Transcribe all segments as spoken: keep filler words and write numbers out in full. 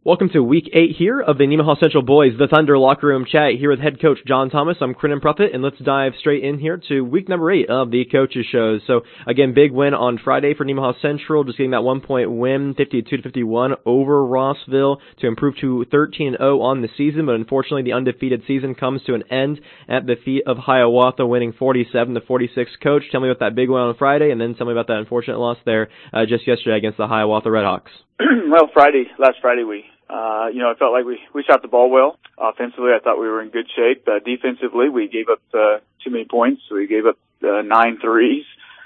Welcome to week eight here of the Nemaha Central Boys, the Thunder Locker Room Chat here with head coach John Thomas. I'm Crinnan Pruffett, and let's dive straight in here to week number eight of the coaches shows. So again, big win on Friday for Nemaha Central, just getting that one point win, fifty-two to fifty-one over Rossville to improve to thirteen and oh on the season. But unfortunately, the undefeated season comes to an end at the feet of Hiawatha, winning forty-seven to forty-six. Coach, tell me about that big win on Friday, and then tell me about that unfortunate loss there uh, just yesterday against the Hiawatha Redhawks. Well, Friday, last Friday, we, uh, you know, I felt like we, we shot the ball well. Offensively, I thought we were in good shape. Uh, defensively, we gave up, uh, too many points. We gave up, uh, nine threes,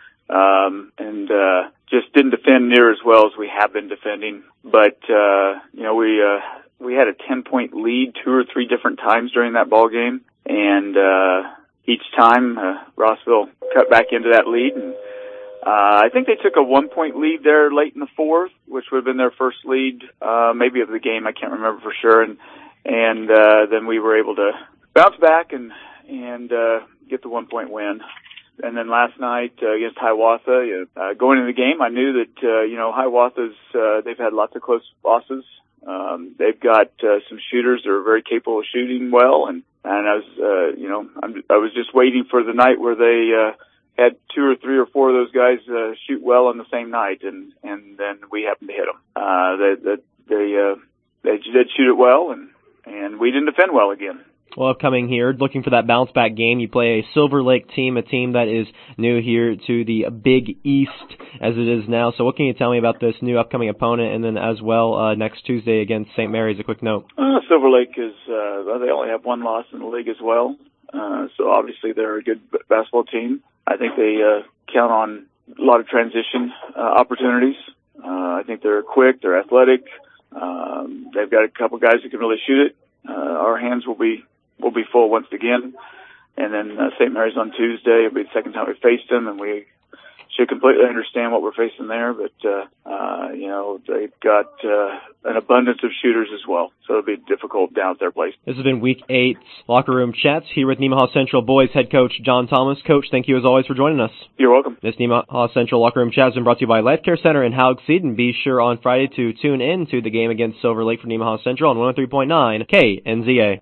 um, and, uh, just didn't defend near as well as we have been defending. But, uh, you know, we, uh, we had a ten point lead two or three different times during that ball game. And, uh, each time, uh, Rossville cut back into that lead, and Uh, I think they took a one-point lead there late in the fourth, which would have been their first lead, uh, maybe of the game. I can't remember for sure. And, and, uh, then we were able to bounce back and, and, uh, get the one-point win. And then last night, uh, against Hiawatha, uh, going into the game, I knew that, uh, you know, Hiawatha's, uh, they've had lots of close losses. Um, they've got, uh, some shooters that are very capable of shooting well. And, and I was, uh, you know, I'm, I was just waiting for the night where they, uh, had two or three or four of those guys uh, shoot well on the same night, and and then we happened to hit them. Uh, they they they, uh, they did shoot it well, and and we didn't defend well again. Well, upcoming here, looking for that bounce back game. You play a Silver Lake team, a team that is new here to the Big East as it is now. So, what can you tell me about this new upcoming opponent, and then as well uh, next Tuesday against Saint Mary's? A quick note. Uh, Silver Lake is uh, well, they only have one loss in the league as well, uh, so obviously they're a good basketball team. I think they uh, count on a lot of transition uh, opportunities. Uh, I think they're quick, they're athletic. Um, they've got a couple guys who can really shoot it. Uh, our hands will be will be full once again. And then uh, Saint Mary's on Tuesday. It'll be the second time we faced them, and we should completely understand what we're facing there. But uh, uh, you know, they've got uh, an abundance of shooters as well, so it'll be difficult down at their place. This has been Week Eight Locker Room Chats here with Nemaha Central Boys head coach John Thomas. Coach, thank you as always for joining us. You're welcome. This Nemaha Central Locker Room Chat has been brought to you by Life Care Center in Haugesund, and be sure on Friday to tune in to the game against Silver Lake for Nemaha Central on one oh three point nine K N Z A.